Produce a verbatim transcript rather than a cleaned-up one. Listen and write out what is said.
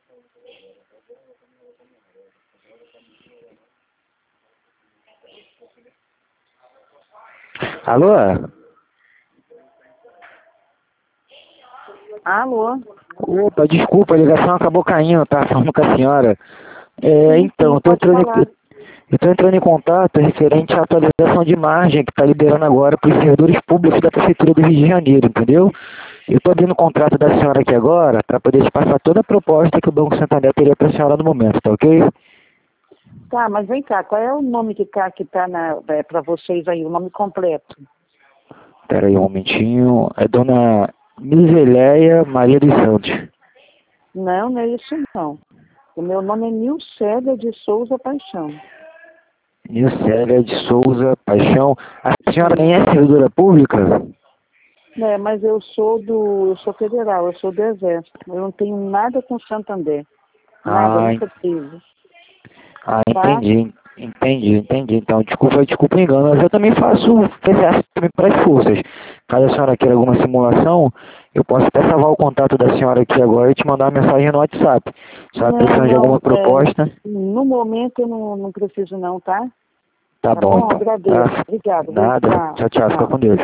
Alô? Alô? Opa, desculpa, a ligação acabou caindo, tá? Falando com a senhora. É, Sim, então, sim, eu tô pode entrando, falar. em- eu tô entrando em contato referente à atualização de margem que está liberando agora para os servidores públicos da Prefeitura do Rio de Janeiro, entendeu? Eu tô abrindo o contrato da senhora aqui agora para poder te passar toda a proposta que o Banco Santander teria para a senhora no momento, tá ok? Tá, mas vem cá, qual é o nome que tá, que tá na, é, para vocês aí, o nome completo? Pera aí um momentinho. É Dona Miseleia Maria dos Santos. Não, não é isso não. O meu nome é Nilcélia de Souza Paixão. Nilcélia de Souza Paixão. A senhora nem Isso. é servidora pública? É, mas eu sou do, eu sou federal, eu sou do Exército. Eu não tenho nada com Santander. Nada, Ah, en- nunca tive. ah, Tá? entendi. Entendi, entendi. Então, desculpa, desculpa o engano. Mas eu também faço exército também para as forças. Caso a senhora queira alguma simulação, eu posso até salvar o contato da senhora aqui agora e te mandar uma mensagem no WhatsApp. Se ela Não, precisar de alguma não, é, proposta, no momento eu não, não preciso não, tá? tá Tá bom bom? então. Agradeço. Tá? Obrigado, viu? Nada. Tchau, Tchau, tchau. Fica tchau. com Deus.